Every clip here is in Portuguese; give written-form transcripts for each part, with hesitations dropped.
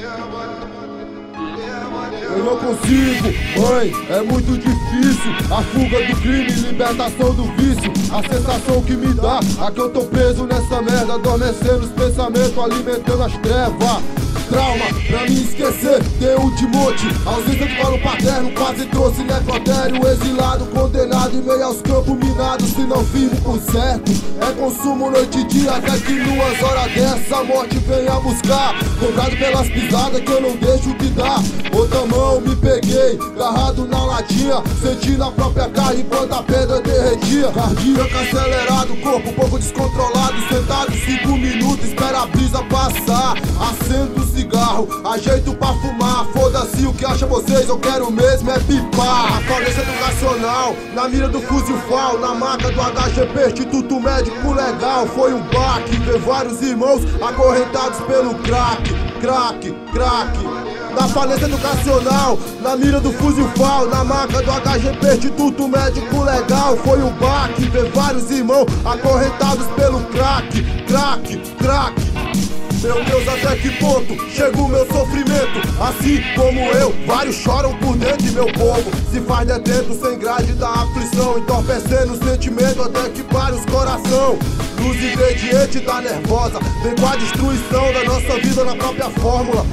Eu não consigo, mãe, é muito difícil. A fuga do crime, libertação do vício. A sensação que me dá, que eu tô preso nessa merda, adormecendo os pensamentos, alimentando as trevas. Trauma, pra me esquecer, tem de monte. Ausência do valor paterno, quase trouxe necrotério. Exilado, condenado em meio aos campos minados. Se não firme por certo, é consumo noite e dia. Até que numas horas dessa a morte venha buscar. Cobrado pelas pisadas que eu não deixo de dar. Outra mão me peguei, agarrado na latinha. Senti na própria carne enquanto a pedra derretia. Cardíaco acelerado, corpo um pouco descontrolado. Sentado 5 minutos, espera a brisa passar. Acendo o cigarro, ajeito pra fumar. Foda-se o que acha vocês, eu quero mesmo é pipar. A falência educacional, na mira do fuzil FAL. Na marca do HGP, Instituto Médico Legal. Foi um baque, ver vários irmãos acorrentados pelo crack. Crack, crack. Na falência educacional, na mira do fuzil FAL. Na marca do HGP, Instituto Médico Legal. Foi um baque, ver vários irmãos acorrentados pelo crack. Crack, crack. Meu Deus, até que ponto chega o meu sofrimento? Assim como eu, vários choram por dentro e meu povo se faz detento sem grade da aflição, entorpecendo o sentimento até que pare os coração. Nos ingredientes da nervosa, vem com a destruição da nossa vida na própria fórmula.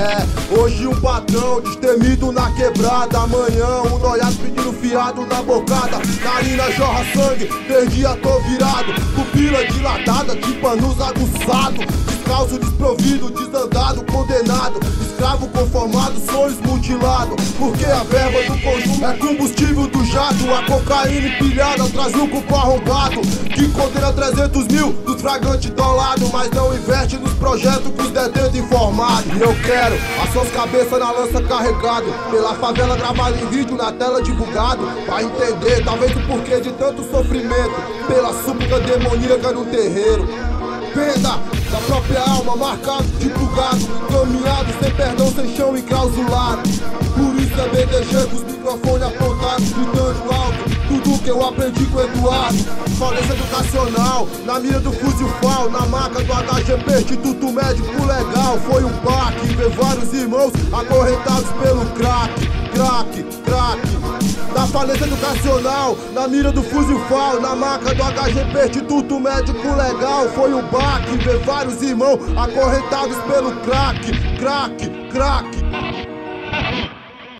Hoje um patrão destemido na quebrada. Amanhã um noiado pedindo fiado na bocada. Narina jorra sangue, dia tô virado. Pupila dilatada, tímpanos aguçado. Descalço, desprovido, desandado, condenado. Escravo conformado, sonhos mutilado. Porque a verba do consumo é combustível do jato. A cocaína empilhada traz um cupo arrombado que condena 300 mil dos flagrantes dolados, mas não investe nos projetos que os detendo informado. E eu quero as suas cabeças na lança carregado, pela favela gravado em vídeo, na tela divulgado, pra entender talvez o porquê de tanto sofrimento, pela súplica demoníaca no terreiro. Venda da própria alma, marcado tipo gato, caminhado sem perdão, sem chão enclausulado. Por isso é BDG com os microfones apontados, gritando alto tudo que eu aprendi com o Eduardo. Falência educacional, na mira do fuzil FAL. Na marca do HGP, Instituto Médico Legal. Foi um baque, ver vários irmãos acorrentados pelo crack. Crack, crack. Na falência educacional, na mira do fuzil FAL. Na marca do HGP, Instituto Médico Legal. Foi um baque, ver vários irmãos acorrentados pelo crack. Crack, crack.